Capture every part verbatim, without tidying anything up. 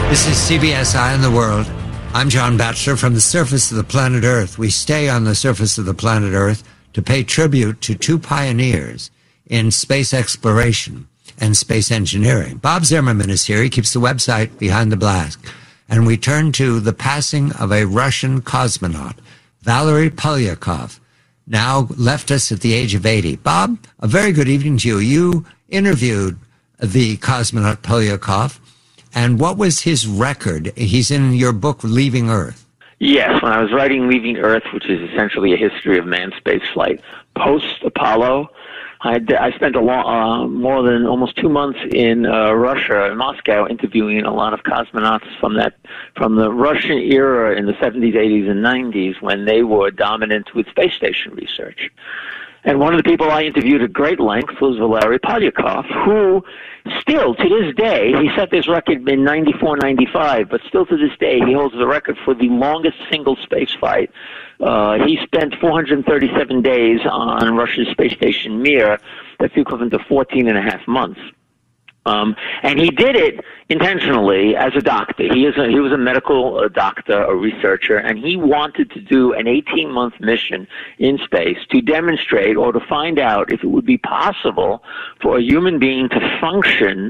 This is C B S Eye on the World. I'm John Batchelor. From the surface of the planet Earth, we stay on the surface of the planet Earth to pay tribute to two pioneers in space exploration and space engineering. Bob Zimmerman is here. He keeps the website Behind the Blast. And we turn to the passing of a Russian cosmonaut, Valery Polyakov, now left us at the age of eighty. Bob, a very good evening to you. You interviewed the cosmonaut Polyakov. And what was his record? He's in your book, Leaving Earth. Yes, when I was writing Leaving Earth, which is essentially a history of manned spaceflight, post-Apollo, I, I spent a long, uh, more than almost two months in uh, Russia, in Moscow, interviewing a lot of cosmonauts from that, from the Russian era in the seventies, eighties, and nineties, when they were dominant with space station research. And one of the people I interviewed at great length was Valery Polyakov, who still, to this day, he set this record in ninety-four, ninety-five, but still to this day, he holds the record for the longest single space flight. Uh, he spent four hundred thirty-seven days on Russia's space station Mir. That's equivalent to fourteen and a half months. Um, and he did it intentionally as a doctor. He is a, he was a medical uh, doctor, a researcher, and he wanted to do an eighteen-month mission in space to demonstrate or to find out if it would be possible for a human being to function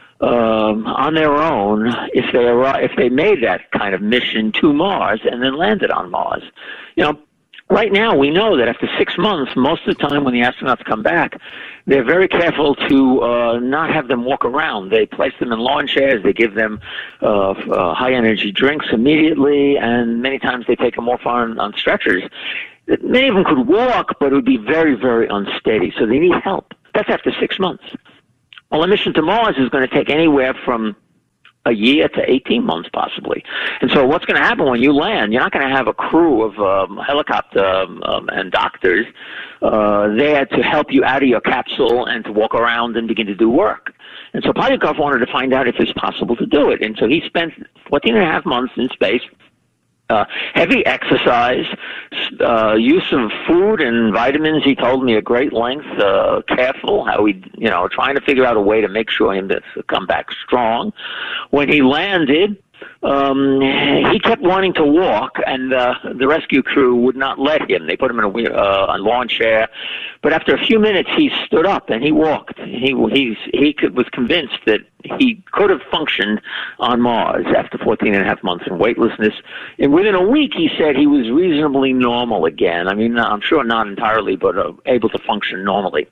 um, on their own if they arri- if they made that kind of mission to Mars and then landed on Mars. You know, right now we know that after six months, most of the time when the astronauts come back, they're very careful to uh, not have them walk around. They place them in lawn chairs. They give them uh, uh, high-energy drinks immediately, and many times they take them off on, on stretchers. Many of them could walk, but it would be very, very unsteady, so they need help. That's after six months. Well, a mission to Mars is going to take anywhere from a year to eighteen months, possibly. And so what's going to happen when you land? You're not going to have a crew of um, helicopter um, um, and doctors uh, there to help you out of your capsule and to walk around and begin to do work. And so Polyakov wanted to find out if it's possible to do it. And so he spent fourteen and a half months in space, uh, heavy exercise, uh, use of food and vitamins. He told me at great length, uh, careful, how he, you know, trying to figure out a way to make sure him to come back strong. When he landed, um, he kept wanting to walk, and uh, the rescue crew would not let him. They put him in a, uh, a lawn chair, but after a few minutes, he stood up and he walked. He he's, he could, was convinced that he could have functioned on Mars after fourteen and a half months in weightlessness. And within a week, he said he was reasonably normal again. I mean, I'm sure not entirely, but uh, able to function normally.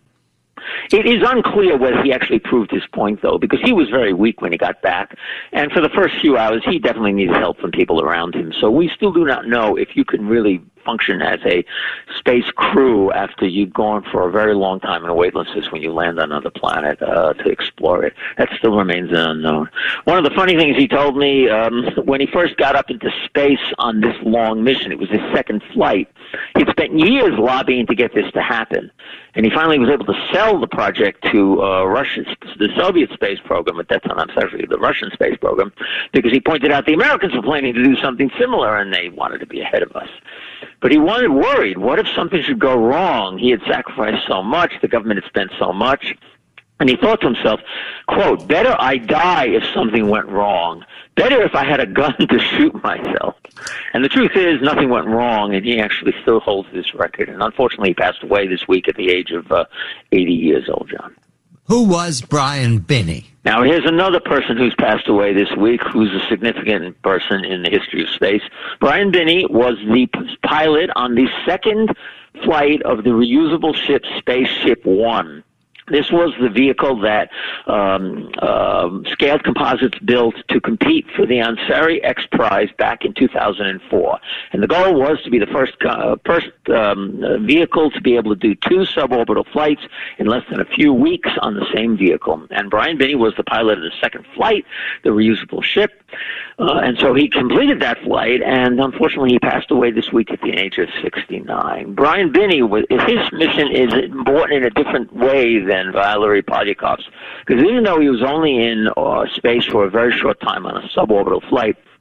It is unclear whether he actually proved his point, though, because he was very weak when he got back. And for the first few hours, he definitely needed help from people around him. So we still do not know if you can really function as a space crew after you've gone for a very long time in weightlessness when you land on another planet uh, to explore it. That still remains an unknown. One of the funny things he told me, um, when he first got up into space on this long mission, it was his second flight, he'd spent years lobbying to get this to happen. And he finally was able to sell the project to uh, Russia, the Soviet space program at that time, I'm sorry, the Russian space program, because he pointed out the Americans were planning to do something similar, and they wanted to be ahead of us. But he wanted worried, what if something should go wrong? He had sacrificed so much, the government had spent so much. And he thought to himself, quote, better I die if something went wrong. Better if I had a gun to shoot myself. And the truth is, nothing went wrong, and he actually still holds this record. And unfortunately, he passed away this week at the age of uh, eighty years old, John. Who was Brian Binnie? Now, here's another person who's passed away this week who's a significant person in the history of space. Brian Binnie was the pilot on the second flight of the reusable ship Spaceship One. This was the vehicle that um, uh, Scaled Composites built to compete for the Ansari X Prize back in two thousand four. And the goal was to be the first, uh, first um, vehicle to be able to do two suborbital flights in less than a few weeks on the same vehicle. And Brian Binnie was the pilot of the second flight, the reusable ship. Uh, and so he completed that flight, and unfortunately he passed away this week at the age of sixty-nine. Brian Binnie, was, his mission is important in a different way than Valery Polyakov's, because even though he was only in uh, space for a very short time on a suborbital flight,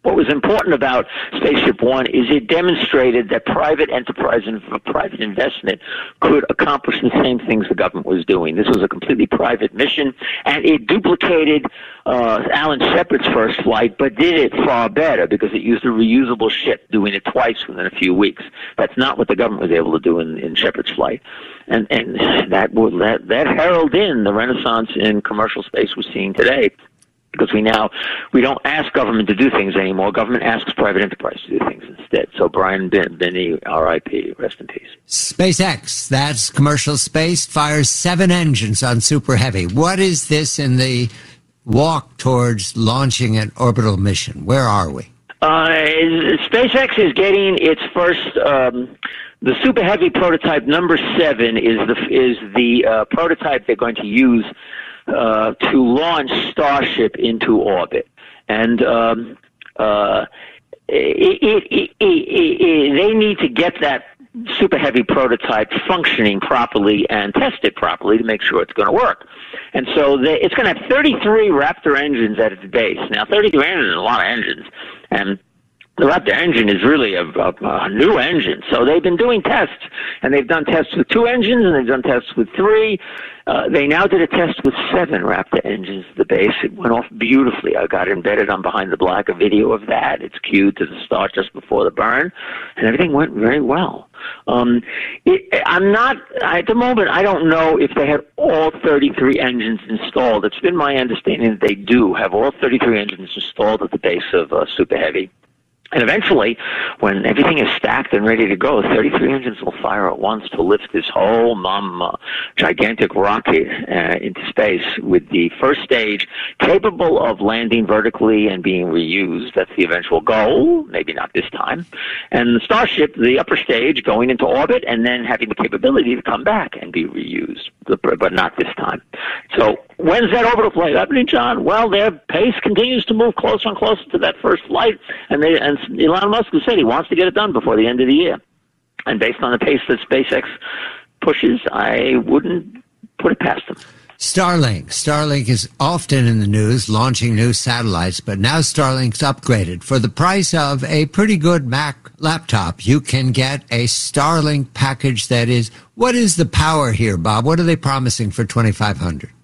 What was important about Spaceship One is it demonstrated that private enterprise and private investment could accomplish the same things the government was doing. This was a completely private mission, and it duplicated uh, Alan Shepard's first flight, but did it far better because it used a reusable ship, doing it twice within a few weeks. That's not what the government was able to do in, in Shepard's flight. And, and that, would, that, that heralded in the renaissance in commercial space we're seeing today. Because we now, we don't ask government to do things anymore. Government asks private enterprise to do things instead. So Brian Binnie, R I P, rest in peace. SpaceX, that's commercial space, fires seven engines on Super Heavy. What is this in the walk towards launching an orbital mission? Where are we? Uh, SpaceX is getting its first, um, the Super Heavy prototype number seven is the, is the uh, prototype they're going to use Uh, to launch Starship into orbit. And um, uh, it, it, it, it, they need to get that Super Heavy prototype functioning properly and test it properly to make sure it's going to work. And so they, it's going to have thirty-three Raptor engines at its base. Now, thirty-three engines is a lot of engines. And the Raptor engine is really a, a, a new engine. So they've been doing tests, and they've done tests with two engines, and they've done tests with three. Uh, they now did a test with seven Raptor engines at the base. It went off beautifully. I got embedded on Behind the Black, a video of that. It's cued to the start just before the burn, and everything went very well. Um, it, I'm not, at the moment, I don't know if they had all thirty-three engines installed. It's been my understanding that they do have all thirty-three engines installed at the base of uh, Super Heavy. And eventually, when everything is stacked and ready to go, thirty-three engines will fire at once to lift this whole mum, uh, gigantic rocket uh, into space with the first stage capable of landing vertically and being reused. That's the eventual goal, maybe not this time. And the Starship, the upper stage, going into orbit and then having the capability to come back and be reused, but not this time. So when's that orbital flight happening, John? Well, their pace continues to move closer and closer to that first flight, and they and Elon Musk has said he wants to get it done before the end of the year. And based on the pace that SpaceX pushes, I wouldn't put it past them. Starlink. Starlink is often in the news, launching new satellites, but now Starlink's upgraded. For the price of a pretty good Mac laptop, you can get a Starlink package that is, what is the power here, Bob? What are they promising for twenty-five hundred dollars?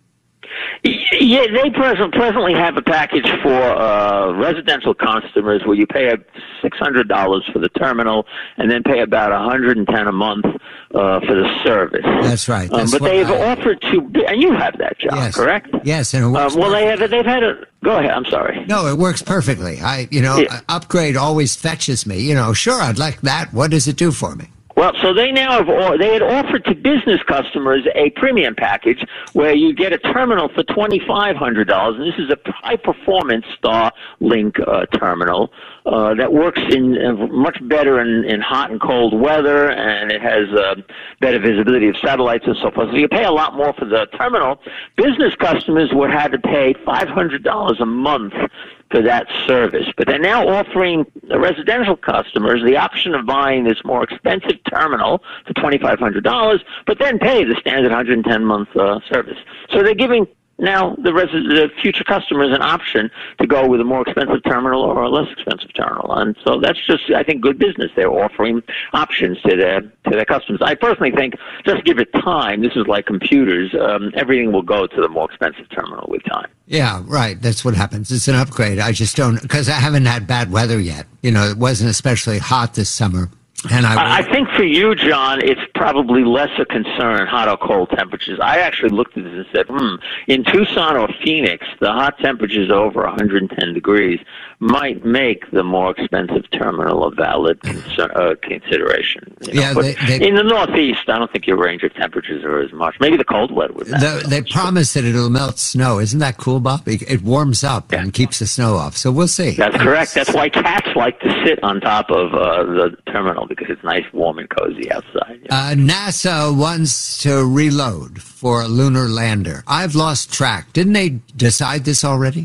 Yeah, they present, presently have a package for uh, residential customers where you pay six hundred dollars for the terminal and then pay about one hundred ten dollars a month uh, for the service. That's right. That's um, but they've I, offered to, and you have that, John, yes, correct? Yes, and it works. Um, well, they have. They've had a. Go ahead. I'm sorry. No, it works perfectly. I, you know, yeah. Upgrade always fetches me. You know, sure, I'd like that. What does it do for me? Well, so they now have, they had offered to business customers a premium package where you get a terminal for twenty-five hundred dollars, and this is a high-performance Starlink uh, terminal uh, that works in uh, much better in, in hot and cold weather, and it has uh, better visibility of satellites and so forth. So you pay a lot more for the terminal. Business customers would have to pay five hundred dollars a month for that service. But they're now offering the residential customers the option of buying this more expensive terminal for twenty-five hundred dollars, but then pay the standard one hundred ten month uh, service. So they're giving now the, res- the future customers an option to go with a more expensive terminal or a less expensive terminal. And so that's just, I think, good business. They're offering options to their to their customers. I personally think just give it time. This is like computers. Um, everything will go to the more expensive terminal with time. Yeah, right. That's what happens. It's an upgrade. I just don't, because I haven't had bad weather yet. You know, it wasn't especially hot this summer. And I, I think for you, John, it's probably less a concern, hot or cold temperatures. I actually looked at this and said, hmm, in Tucson or Phoenix, the hot temperatures over one hundred ten degrees might make the more expensive terminal a valid concern, uh, consideration. You know? Yeah, but they, they, in the Northeast, I don't think your range of temperatures are as much. Maybe the cold weather would matter. The, they promise that it'll melt snow. Isn't that cool, Bob? It, it warms up yeah. and keeps the snow off. So we'll see. That's correct. That's why cats like to sit on top of uh, the terminal, because it's nice, warm, and cozy outside. Yeah. Uh, NASA wants to reload for a lunar lander. I've lost track. Didn't they decide this already?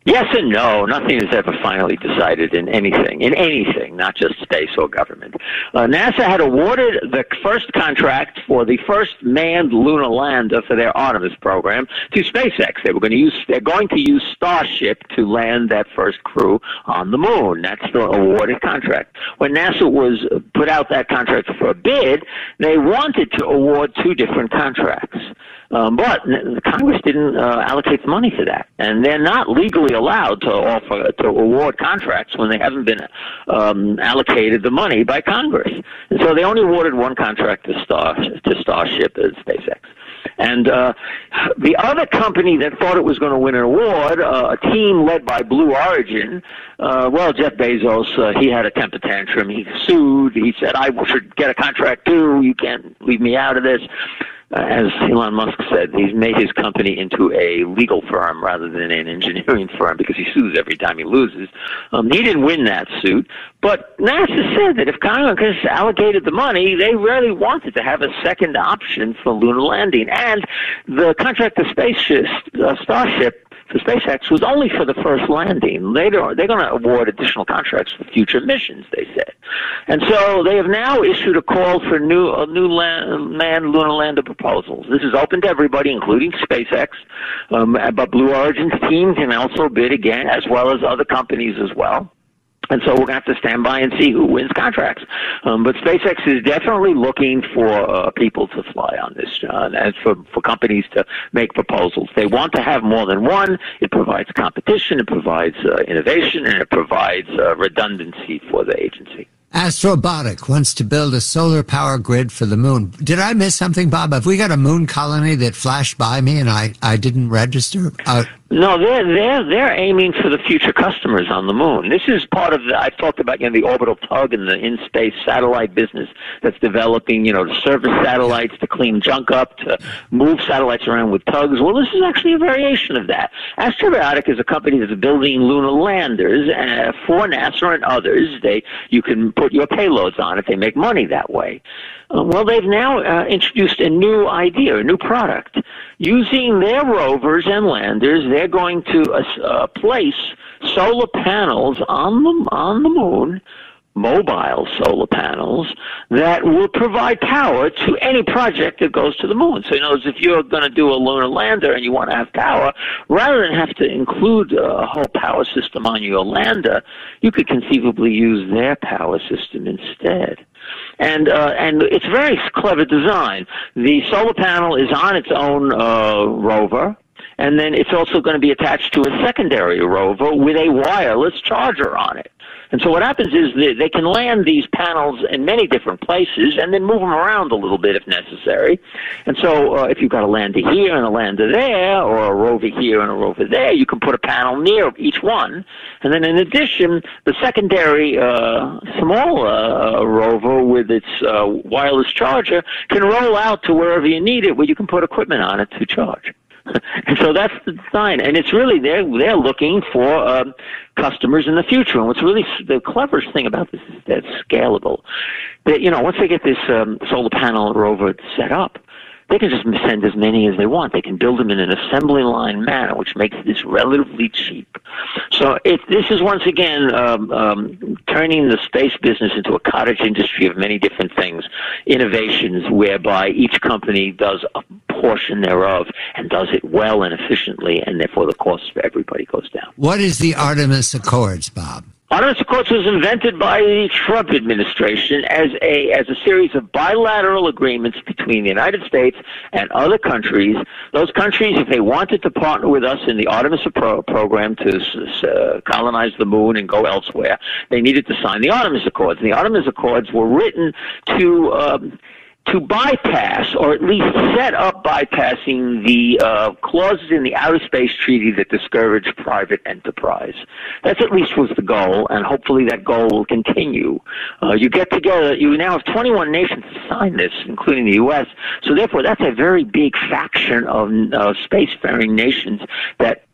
Yes and no. Nothing is ever finally decided in anything, in anything, not just space or government. Uh, NASA had awarded the first contract for the first manned lunar lander for their Artemis program to SpaceX. They were going to use, they're going to use Starship to land that first crew on the moon. That's the awarded contract. When NASA was put out that contract for a bid, they wanted to award two different contracts. Um, but Congress didn't uh, allocate the money for that, and they're not legally allowed to offer to award contracts when they haven't been um, allocated the money by Congress. And so they only awarded one contract to Star to Starship as SpaceX. And uh, the other company that thought it was going to win an award, uh, a team led by Blue Origin, uh, well, Jeff Bezos, uh, he had a temper tantrum. He sued. He said, I should get a contract too. You can't leave me out of this. Uh, as Elon Musk said, he's made his company into a legal firm rather than an engineering firm because he sues every time he loses. Um, he didn't win that suit, but NASA said that if Congress allocated the money, they really wanted to have a second option for lunar landing. And the contract to Spaceship, uh, Starship, for SpaceX was only for the first landing. Later, they're going to award additional contracts for future missions, they said. And so they have now issued a call for new uh, new land, manned lunar lander proposals. This is open to everybody, including SpaceX, um, but Blue Origin's team can also bid again, as well as other companies as well. And so we're going to have to stand by and see who wins contracts. Um, but SpaceX is definitely looking for uh, people to fly on this, uh, and for, for companies to make proposals. They want to have more than one. It provides competition, it provides uh, innovation, and it provides uh, redundancy for the agency. Astrobotic wants to build a solar power grid for the moon. Did I miss something, Bob? Have we got a moon colony that flashed by me and I, I didn't register? Uh, No, they're they're they're aiming for the future customers on the moon. This is part of the I've talked about, you know, the orbital tug and the in-space satellite business that's developing, you know, to service satellites, to clean junk up, to move satellites around with tugs. Well, this is actually a variation of that. Astrobotic is a company that's building lunar landers uh, for NASA and others. They you can put your payloads on it. They make money that way. Uh, well, they've now uh, introduced a new idea, a new product. Using their rovers and landers, they're going to uh, uh, place solar panels on the, on the moon, mobile solar panels, that will provide power to any project that goes to the moon. So, in other words, if you're going to do a lunar lander and you want to have power, rather than have to include a whole power system on your lander, you could conceivably use their power system instead. And uh, and it's a very clever design. The solar panel is on its own uh, rover, and then it's also going to be attached to a secondary rover with a wireless charger on it. And so what happens is that they can land these panels in many different places and then move them around a little bit if necessary. And so uh, if you've got a lander here and a lander there, or a rover here and a rover there, you can put a panel near each one. And then in addition, the secondary uh, small uh, rover with its uh, wireless charger can roll out to wherever you need it, where you can put equipment on it to charge. And so that's the design, and it's really they're they're looking for um, customers in the future. And what's really the cleverest thing about this is that it's scalable. That, you know, once they get this um, solar panel rover set up, they can just send as many as they want. They can build them in an assembly line manner, which makes this relatively cheap. So it, this is once again um, um, turning the space business into a cottage industry of many different things, innovations whereby each company does a portion thereof and does it well and efficiently, and therefore the cost for everybody goes down. What is the Artemis Accords, Bob? Artemis Accords was invented by the Trump administration as a as a series of bilateral agreements between the United States and other countries. Those countries, if they wanted to partner with us in the Artemis pro- program to uh, colonize the moon and go elsewhere, they needed to sign the Artemis Accords. And the Artemis Accords were written to um, to bypass, or at least set up bypassing, the uh, clauses in the Outer Space Treaty that discourage private enterprise. That's at least was the goal, and hopefully that goal will continue. Uh, you get together, you now have twenty-one nations to sign this, including the U S, so therefore that's a very big faction of uh, spacefaring nations that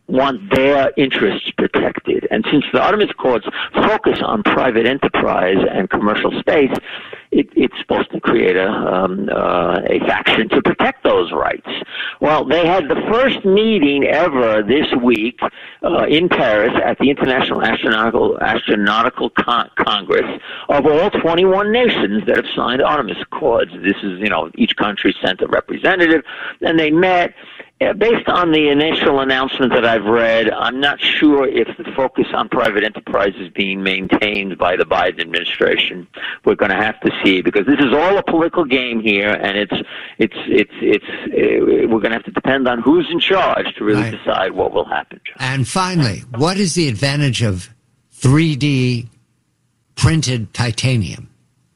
want their interests protected. And since the Artemis Accords focus on private enterprise and commercial space, it, it's supposed to create a, um, uh, a faction to protect those rights. Well, they had the first meeting ever this week uh, in Paris at the International Astronautical, Astronautical Con- Congress of all twenty-one nations that have signed Artemis Accords. This is, you know, each country sent a representative, and they met. Uh, based on the initial announcement that I've read, I'm not sure if the focus on private enterprise is being maintained by the Biden administration. We're going to have to see, because this is all a political game here, and it's it's it's it's uh, we're going to have to depend on who's in charge to really right. decide what will happen. And finally, what is the advantage of three D printed titanium?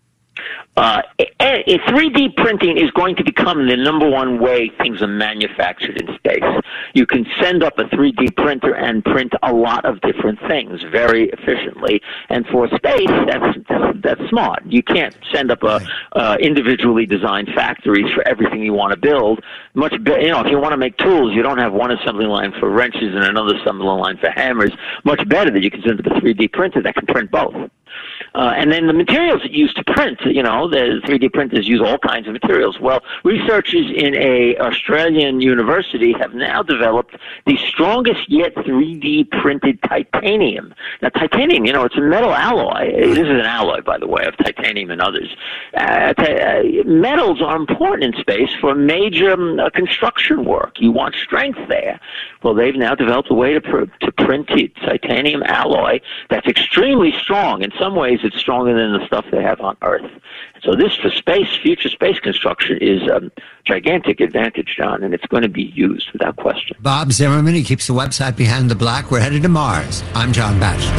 Uh, three D printing is going to become the number one way things are manufactured in space. You can send up a three D printer and print a lot of different things very efficiently. And for space, that's that's, that's smart. You can't send up a uh, individually designed factories for everything you want to build. Much be- you know, if you want to make tools, you don't have one assembly line for wrenches and another assembly line for hammers. Much better that you can send up a three D printer that can print both. Uh, and then the materials that used to print, you know, the three D printers use all kinds of materials. Well, researchers in a Australian university have now developed the strongest yet three D printed titanium. Now, titanium, you know, it's a metal alloy. This is an alloy, by the way, of titanium and others. Uh, t- uh, metals are important in space for major um, uh, construction work. You want strength there. Well, they've now developed a way to, pr- to print a titanium alloy that's extremely strong. In some ways, it's stronger than the stuff they have on Earth. So this, for space, future space construction, is a gigantic advantage, John, and it's going to be used without question. Bob Zimmerman, he keeps the website Behind the Black. We're headed to Mars. I'm John Batchelor.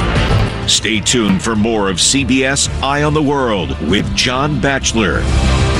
Stay tuned for more of C B S Eye on the World with John Batchelor.